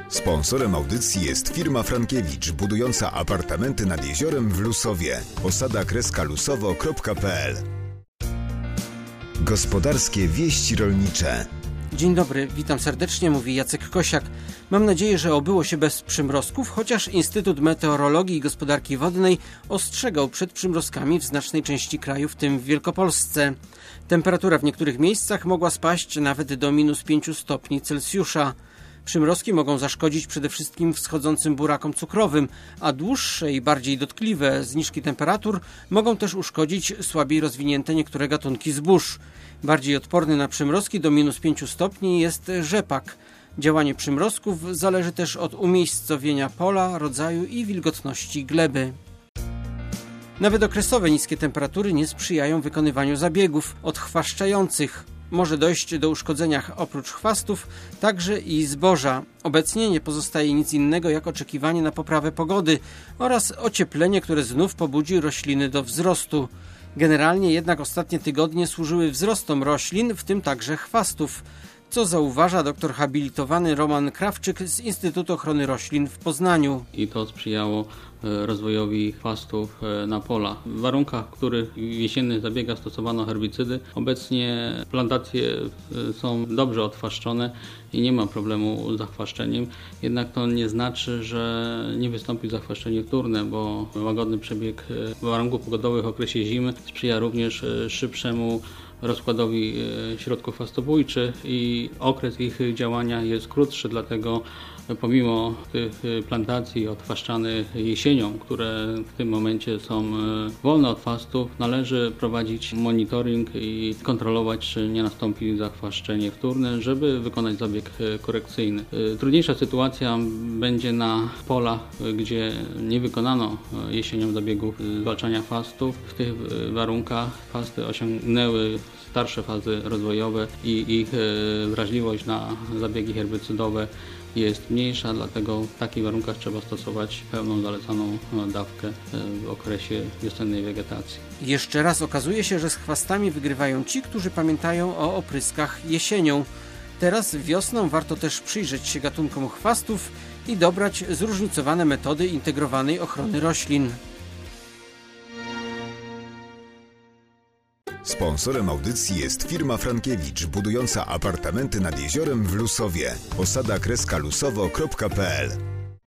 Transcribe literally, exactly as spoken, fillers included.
Sponsorem audycji jest firma Frankiewicz, budująca apartamenty nad jeziorem w Lusowie. Osada kreska lusowo kropka pe el. Gospodarskie wieści rolnicze. Dzień dobry, witam serdecznie, mówi Jacek Kosiak. Mam nadzieję, że obyło się bez przymrozków, chociaż Instytut Meteorologii i Gospodarki Wodnej ostrzegał przed przymrozkami w znacznej części kraju, w tym w Wielkopolsce. Temperatura w niektórych miejscach mogła spaść nawet do minus pięciu stopni Celsjusza. Przymrozki mogą zaszkodzić przede wszystkim wschodzącym burakom cukrowym, a dłuższe i bardziej dotkliwe zniżki temperatur mogą też uszkodzić słabiej rozwinięte niektóre gatunki zbóż. Bardziej odporny na przymrozki do minus pięciu stopni jest rzepak. Działanie przymrozków zależy też od umiejscowienia pola, rodzaju i wilgotności gleby. Nawet okresowe niskie temperatury nie sprzyjają wykonywaniu zabiegów odchwaszczających. Może dojść do uszkodzenia oprócz chwastów także i zboża. Obecnie nie pozostaje nic innego jak oczekiwanie na poprawę pogody oraz ocieplenie, które znów pobudzi rośliny do wzrostu. Generalnie jednak ostatnie tygodnie służyły wzrostom roślin, w tym także chwastów, co zauważa doktor habilitowany Roman Krawczyk z Instytutu Ochrony Roślin w Poznaniu. I to sprzyjało rozwojowi chwastów na polach. W warunkach, w których w jesiennych zabiegach stosowano herbicydy, obecnie plantacje są dobrze odchwaszczone i nie ma problemu z zachwaszczeniem. Jednak to nie znaczy, że nie wystąpi zachwaszczenie wtórne, bo łagodny przebieg warunków pogodowych w okresie zimy sprzyja również szybszemu rozkładowi środków chwastobójczych i okres ich działania jest krótszy, dlatego pomimo tych plantacji odchwaszczanych jesienią, które w tym momencie są wolne od chwastów, należy prowadzić monitoring i kontrolować, czy nie nastąpi zachwaszczenie wtórne, żeby wykonać zabieg korekcyjny. Trudniejsza sytuacja będzie na polach, gdzie nie wykonano jesienią zabiegów zwalczania chwastów. W tych warunkach chwasty osiągnęły starsze fazy rozwojowe i ich wrażliwość na zabiegi herbicydowe jest mniejsza, dlatego w takich warunkach trzeba stosować pełną zalecaną dawkę w okresie wiosennej wegetacji. Jeszcze raz okazuje się, że z chwastami wygrywają ci, którzy pamiętają o opryskach jesienią. Teraz wiosną warto też przyjrzeć się gatunkom chwastów i dobrać zróżnicowane metody integrowanej ochrony roślin. Sponsorem audycji jest firma Frankiewicz, budująca apartamenty nad jeziorem w Lusowie. Osada kreska lusowo kropka pe el.